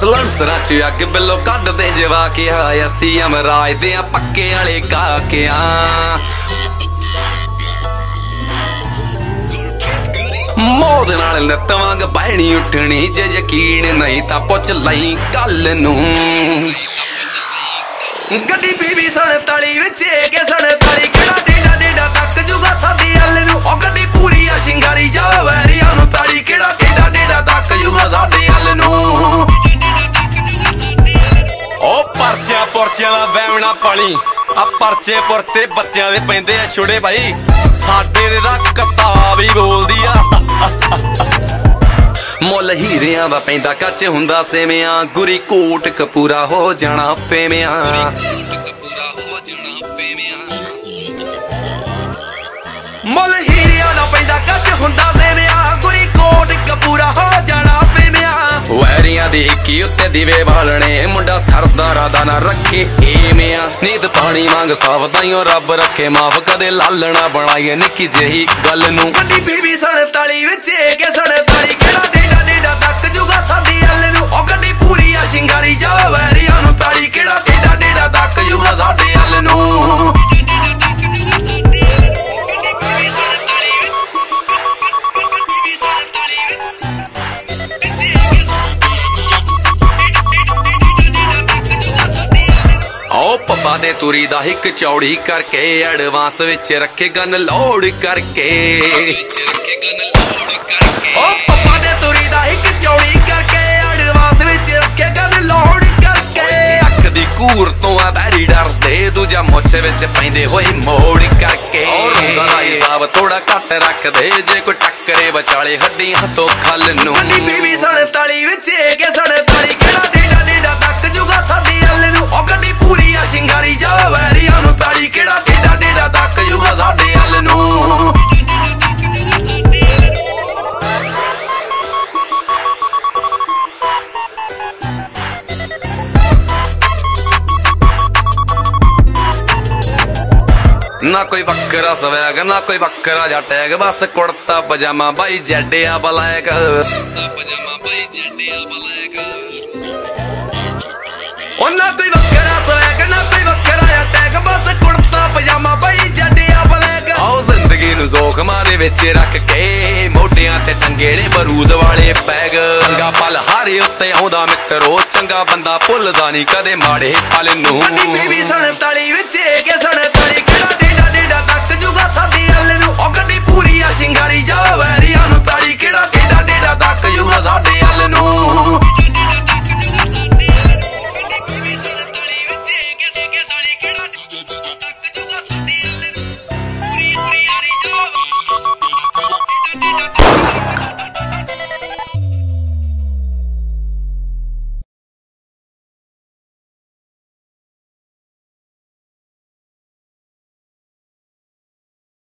ਸਲੰਸਰਾਂ ਚ ਅੱਗ ਬਿੱਲੋ ਕੱਢਦੇ ਜਵਾ ਕਿਹਾ ਅਸੀਂ ਅਮਰਾਜ ਦੇ ਆ ਪੱਕੇ ਵਾਲੇ ਕਾਕਿਆਂ। ਮੌਤ ਨਾਲ ਨਿੱਤ ਵਾਂਗ ਬਹਿਣੀ ਉੱਠਣੀ ਜੇ ਯਕੀਨ ਨਹੀਂ ਤਾਂ ਪੁੱਛ ਲਈ ਕੱਲ ਨੂੰ। ਗੱਡੀ ਬੀਬੀ 47 ਵਿੱਚ ਕੇ 47 ਕਿਹੜਾ ਡੇਡਾ ਡੇਡਾ ਤੱਕ ਜੂਗਾ ਸਾਡੀ ਹੱਲ ਨੂੰ। ਉਹ ਗੱਡੀ ਪੂਰੀ ਆ ਸ਼ਿੰਗਾਰੀ ਜਾ ਵੈਰੀਆਂ ਨੂੰ ਤਾਰੀ ਕਿਹੜਾ ਡੇਡਾ ਡੇਡਾ ਤੱਕ ਜੂਗਾ ਸਾਡੀ ਹੱਲ ਨੂੰ। ਉਹ ਪਰਚਿਆਂ ਪੁਰਚਿਆਂ ਦਾ ਵਹਿਮਣਾ ਪਾਲੀ ਆ ਪਰਚੇ ਪੁਰਤੇ ਬੱਚਿਆਂ ਦੇ ਪੈਂਦੇ ਆ ਛੋੜੇ ਬਾਈ ਸਾਡੇ ਦੇ ਦਾ ਕਿਤਾਬ ਹੀ ਬੋਲਦੀ ਆ। ਮੁੱਲ ਹੀਰਿਆਂ ਦਾ ਪੈਂਦਾ ਕੱਚ ਹੁੰਦਾ ਸੇਵਿਆਂ ਗੁਰੀ ਕੋਟ ਕਪੂਰਾ ਹੋ ਜਾਣਾ ਫੇਵਿਆਂ। ਮੁੱਲ ਹੀਰਿਆਂ ਦਾ ਪੈਂਦਾ ਕੱਚ ਹੁੰਦਾ ਸੇਵਿਆਂ ਗੁਰੀ ਕੋਟ ਕਪੂਰਾ ਹੋ ਜਾਣਾ ਫੇਵਿਆਂ। ਵੈਰੀਆਂ ਦੀ ਕੀ ਉੱਤੇ ਦੀਵੇ ਬਾਲਣੇ ਮੁੰਡਾ ਸਰਦਾਰਾਂ ਦਾ ਨਾ ਰੱਖੇ ਏਵਿਆਂ। ਨੀਂਦ ਪਾਣੀ ਮੰਗ ਸਾਵਧਾਈਓ ਰੱਬ ਰੱਖੇ ਮਾਫ ਕਦੇ ਲਾਲਣਾ ਬਣਾਈਏ ਨਿੱਕੀ ਜਿਹੀ ਗੱਲ ਨੂੰ। ਗੱਡੀ ਬੀਬੀ 47 ਵਿੱਚ ਕੇ 47 ਕਿਹੜਾ ਡੇਡਾ ਡੇਡਾ ਤੱਕ ਜੂਗਾ ਸਾਡੀ ਹੱਲ ਨੂੰ। ਉਹ ਗੱਡੀ ਪੂਰੀ ਆ ਸ਼ਿੰਗਾਰੀ ਜਾ ਵੈਰੀਆਂ ਨੂੰ ਤਾਰੀ ਕਿਹੜਾ ਡੇਡਾ ਡੇਡਾ ਤੱਕ ਜੂਗਾ ਸਾਡੀ ਹੱਲ ਨੂੰ। ਉਹ ਪੱਪਾ ਦੇ ਤੁਰੀ ਦਾ ਇੱਕ ਚੌੜੀ ਕਰਕੇ ਐਡਵਾਂਸ ਵਿੱਚ ਰੱਖੇ ਗਨ ਲੋਡ ਕਰਕੇ। ਉਹ ਪੱਪਾ ਦੇ ਤੁਰੀ ਦਾ ਇੱਕ ਚੌੜੀ ਕਰਕੇ ਐਡਵਾਂਸ ਵਿੱਚ ਰੱਖੇ ਗਨ ਲੋਡ ਕਰਕੇ। ਅੱਖ ਦੀ ਕੂਰ ਤੋਂ ਆ ਬੈਰੀ ਡਰਦੇ ਦੂਜਾ ਮੁੱਛ ਵਿੱਚ ਪੈਂਦੇ ਹੋਏ ਮੋੜ ਕਰਕੇ। ਰੋਂਦਾ ਦਾ ਹਿਸਾਬ ਥੋੜਾ ਘੱਟ ਰੱਖਦੇ ਜੇ ਕੋਈ ਟੱਕਰੇ ਵਿਚਾਲੇ ਹੱਡੀਆਂ ਤੋਂ ਖੱਲ ਨੂੰ। ਗੱਡੀ ਬੀਬੀ 47 ਵਿੱਚ ਕੇ 47 ਕਿਹੜਾ ਡੇਡਾ ਡੇਡਾ ਤੱਕ ਜੂਗਾ ਸਾਡੀ ਹੱਲ ਨੂੰ। ਉਹ ਗੱਡੀ ਪੂਰੀ ਆ ਸ਼ਿੰਗਾਰੀ ਜਾ ਵੈਰੀਆਂ ਨੂੰ ਤਾਰੀ ਕਿਹੜਾ ਡੇਡਾ ਡੇਡਾ ਤੱਕ ਜੂਗਾ ਸਾਡੇ ਹੱਲ ਨੂੰ। ਨਾ ਕੋਈ ਵੱਖਰਾ ਸਵੈਗ ਨਾ ਕੋਈ ਵੱਖਰਾ ਜਾ ਟੈਗ ਬਸ ਕੁੜਤਾ ਪਜਾਮਾ ਬਾਈ ਜੱਡਿਆ ਬਲੈਕ। ਉਹ ਨਾ ਕੋਈ ਵੱਖਰਾ ਸਵੈਗ ਨਾ ਕੋਈ ਵੱਖਰਾ ਜਾ ਟੈਗ ਬਸ ਕੁੜਤਾ ਪਜਾਮਾ ਬਾਈ ਜੱਡਿਆ ਬਲੈਕ। ਆਓ ਜ਼ਿੰਦਗੀ ਨੂੰ ਜ਼ੋਖਮਾਂ ਦੇ ਵਿੱਚ ਰੱਖ ਕੇ ਮੋਢਿਆਂ ਤੇ ਟੰਗੇ ਨੇ ਬਰੂਦ ਵਾਲੇ ਪੈਗ। ਚੰਗਾ ਪਲ ਹਾਰੇ ਉੱਤੇ ਆਉਂਦਾ ਮਿੱਤਰੋ ਚੰਗਾ ਬੰਦਾ ਭੁੱਲਦਾ ਨਹੀਂ ਕਦੇ ਮਾੜੇ ਪਲ ਨੂੰ। ਗੱਡੀ ਬੀਬੀ 47 ਵਿੱਚ